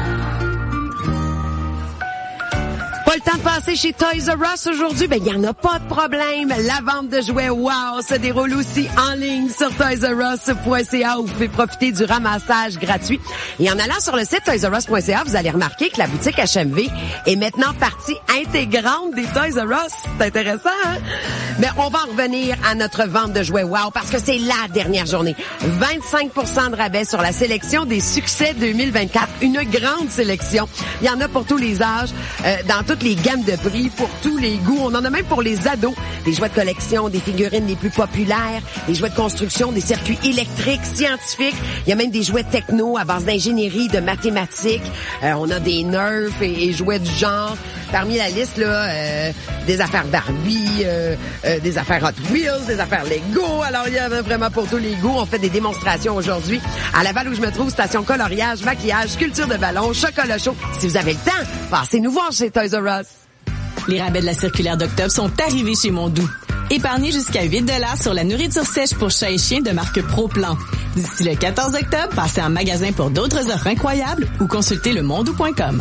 S10: Pas le temps de passer chez Toys R Us aujourd'hui? Ben, il n'y en a pas de problème. La vente de jouets Wow se déroule aussi en ligne sur toys r us point c a où vous pouvez profiter du ramassage gratuit. Et en allant sur le site toys r us point c a, vous allez remarquer que la boutique H M V est maintenant partie intégrante des Toys R Us. C'est intéressant, hein? Mais on va en revenir à notre vente de jouets Wow parce que c'est la dernière journée. vingt-cinq pour cent de rabais sur la sélection des succès deux mille vingt-quatre. Une grande sélection. Il y en a pour tous les âges, euh, dans toutes les gammes de prix, pour tous les goûts. On en a même pour les ados. Des jouets de collection, des figurines les plus populaires, des jouets de construction, des circuits électriques, scientifiques. Il y a même des jouets techno à base d'ingénierie, de mathématiques. Euh, on a des Nerfs et, et jouets du genre. Parmi la liste, là, euh, des affaires Barbie, euh, euh, des affaires Hot Wheels, des affaires Lego. Alors, il y en a vraiment pour tous les goûts. On fait des démonstrations aujourd'hui. À Laval, où je me trouve, station coloriage, maquillage, sculpture de ballon, chocolat chaud. Si vous avez le temps, passez-nous voir chez Toys R Us.
S25: Les rabais de la circulaire d'octobre sont arrivés chez Mondou. Épargnez jusqu'à huit dollars sur la nourriture sèche pour chat et chien de marque ProPlan. D'ici le quatorze octobre, passez en magasin pour d'autres offres incroyables ou consultez le mondou point com.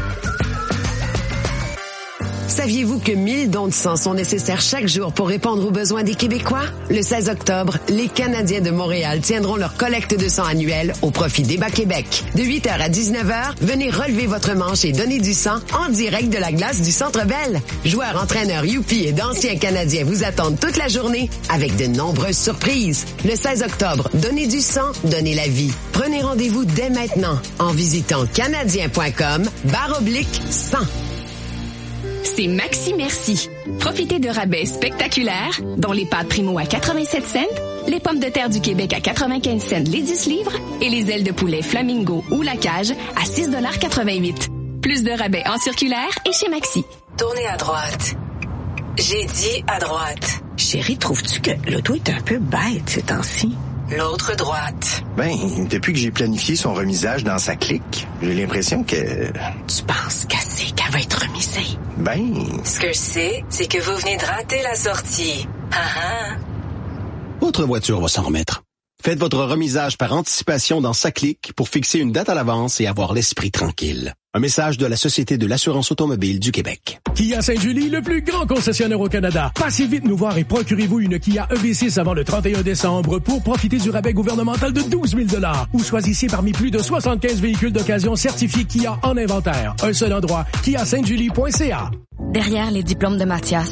S26: Saviez-vous que mille dons de sang sont nécessaires chaque jour pour répondre aux besoins des Québécois? Le seize octobre, les Canadiens de Montréal tiendront leur collecte de sang annuelle au profit d'E B A Québec. De huit heures à dix-neuf heures, venez relever votre manche et donner du sang en direct de la glace du Centre Bell. Joueurs, entraîneurs, Youpi et d'anciens Canadiens vous attendent toute la journée avec de nombreuses surprises. Le seize octobre, donnez du sang, donnez la vie. Prenez rendez-vous dès maintenant en visitant canadien point com barre oblique sang.
S27: C'est Maxi Merci. Profitez de rabais spectaculaires, dont les pâtes Primo à quatre-vingt-sept cents, les pommes de terre du Québec à quatre-vingt-quinze cents les dix livres et les ailes de poulet Flamingo ou la cage à six dollars quatre-vingt-huit. Plus de rabais en circulaire et chez Maxi.
S16: Tournez à droite. J'ai dit à droite. Chérie, trouves-tu que l'auto est un peu bête ces temps-ci? L'autre droite.
S19: Ben, depuis que j'ai planifié son remisage dans sa clique, j'ai l'impression que...
S16: Tu penses qu'elle sait qu'elle va être remisée?
S19: Ben...
S16: Ce que je sais, c'est que vous venez de rater la sortie. Ah ah.
S24: Votre voiture va s'en remettre. Faites votre remisage par anticipation dans SACLIC pour fixer une date à l'avance et avoir l'esprit tranquille. Un message de la Société de l'assurance automobile du Québec.
S28: Kia Sainte-Julie, le plus grand concessionnaire au Canada. Passez vite nous voir et procurez-vous une Kia E V six avant le trente et un décembre pour profiter du rabais gouvernemental de douze mille dollars. Ou choisissez parmi plus de soixante-quinze véhicules d'occasion certifiés Kia en inventaire. Un seul endroit, kia sainte julie point c a.
S13: Derrière les diplômes de Mathias,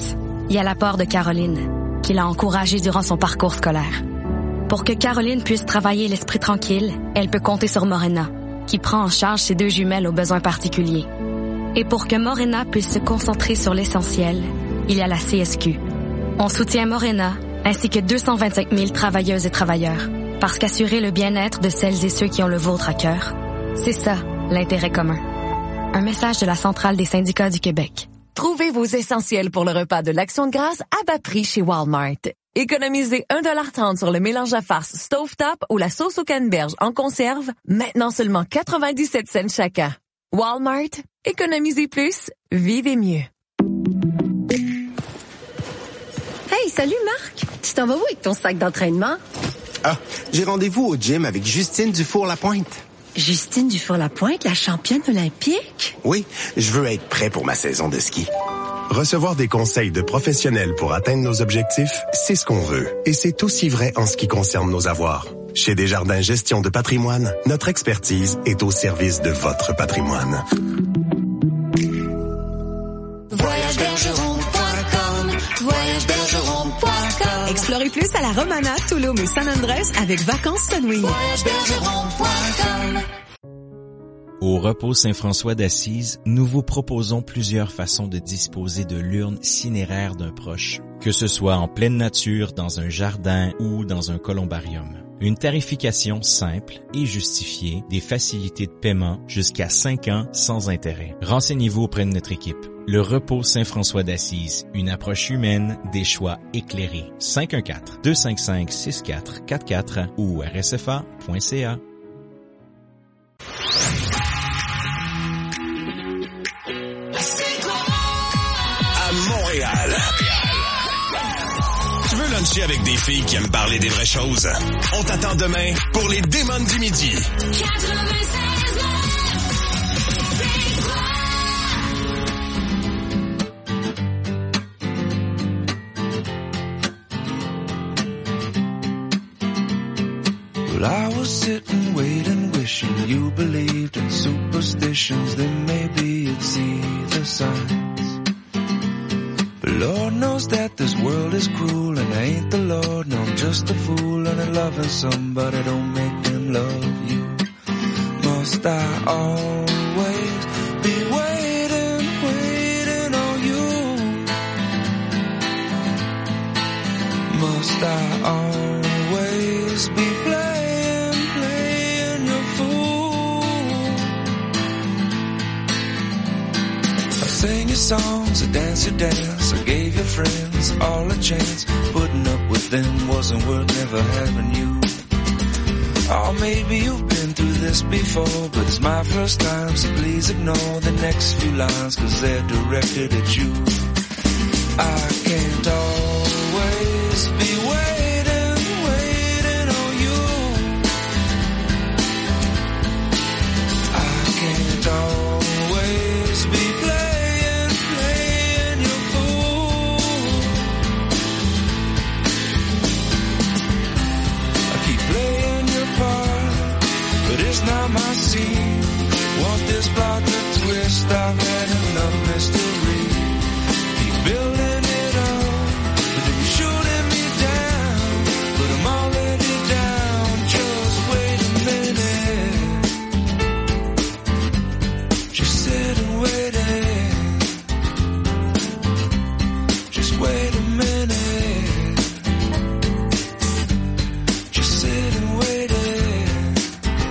S4: il y a l'apport de Caroline, qui l'a encouragée durant son parcours scolaire. Pour que Caroline puisse travailler l'esprit tranquille, elle peut compter sur Morena, qui prend en charge ses deux jumelles aux besoins particuliers. Et pour que Morena puisse se concentrer sur l'essentiel, il y a la C S Q. On soutient Morena, ainsi que deux cent vingt-cinq mille travailleuses et travailleurs, parce qu'assurer le bien-être de celles et ceux qui ont le vôtre à cœur, c'est ça, l'intérêt commun. Un message de la Centrale des syndicats du Québec.
S6: Trouvez vos essentiels pour le repas de l'Action de grâce à bas prix chez Walmart. Économisez un dollar trente sur le mélange à farce Stovetop ou la sauce au canneberge en conserve, maintenant seulement quatre-vingt-dix-sept cents chacun. Walmart, économisez plus, vivez mieux.
S8: Hey, salut Marc! Tu t'en vas où avec ton sac d'entraînement?
S17: Ah, j'ai rendez-vous au gym avec Justine Dufour-Lapointe.
S8: Justine Dufour-Lapointe, la championne olympique?
S17: Oui, je veux être prêt pour ma saison de ski.
S18: Recevoir des conseils de professionnels pour atteindre nos objectifs, c'est ce qu'on veut. Et c'est aussi vrai en ce qui concerne nos avoirs. Chez Desjardins Gestion de patrimoine, notre expertise est au service de votre patrimoine.
S2: voyage bergeron point com, voyage bergeron point com.
S20: Explorez plus à la Romana, Tulum et San Andrés avec Vacances Sunwing.
S2: voyage bergeron point com.
S21: Au Repos Saint-François d'Assise, nous vous proposons plusieurs façons de disposer de l'urne cinéraire d'un proche, que ce soit en pleine nature, dans un jardin ou dans un columbarium. Une tarification simple et justifiée, des facilités de paiement jusqu'à cinq ans sans intérêt. Renseignez-vous auprès de notre équipe. Le Repos Saint-François d'Assise, une approche humaine, des choix éclairés. cinq un quatre, deux cinq cinq, six quatre quatre quatre ou r s f a point c a.
S7: Montréal. Tu veux luncher avec des filles qui aiment parler des vraies choses? On t'attend demain pour les Démons du Midi.
S22: Well, I was sitting, waiting, wishing you believed in superstitions. Then maybe you'd see the signs. But Lord knows that this world is cruel, and I ain't the Lord, no, I'm just a fool. And I loving somebody don't make them love you. Must I always be waiting, waiting on you? Must I always be playing, playing your fool? I sang your songs, I danced your dance, I gave your friends all a chance. Putting up with them wasn't worth never having you. Oh, maybe you've been through this before, but it's my first time, so please ignore the next few lines, cause they're directed at you. I can't always be waiting, waiting on you. I can't always be playing, playing your fool. I keep playing your part, but it's not my scene. Want this plot to twist, I've had enough mystery. Keep building it up, but then you're shooting me down. But I'm already down, just wait a minute. Just sit and wait it. Just wait a minute. Just sit and wait it.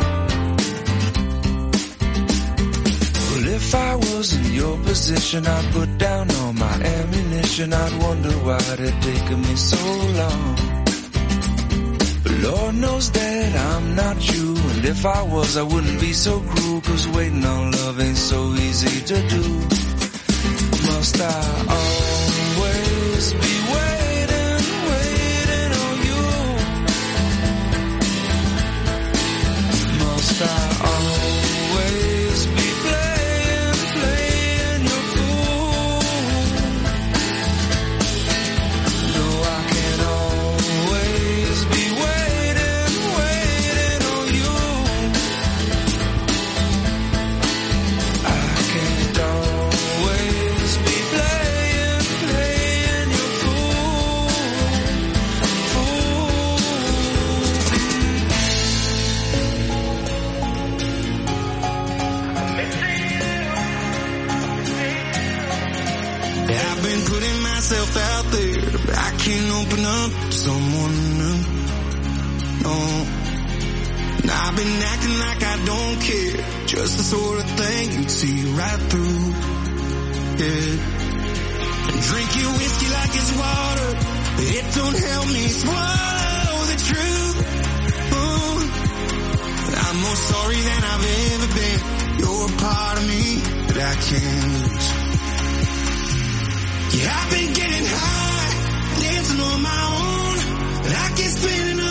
S22: Well, if I was in your position, I'd put down all my ammunition. I'd wonder why it had taken me so long. But Lord knows that I'm not you. And if I was, I wouldn't be so cruel. Cause waiting on love ain't so easy to do. Must I always be waiting, waiting on you? Must I always be playing, playing your fool? No, I can't always be waiting, waiting on you. I can't always be playing.
S1: myself out there, but I can't open up to someone new. No. And I've been acting like I don't care, just the sort of thing you'd see right through. Yeah. And drink your whiskey like it's water, but it don't help me swallow the truth. Ooh. I'm more sorry than I've ever been. You're a part of me that I can't lose. Yeah, I've been getting high, dancing on my own, and I keep spinning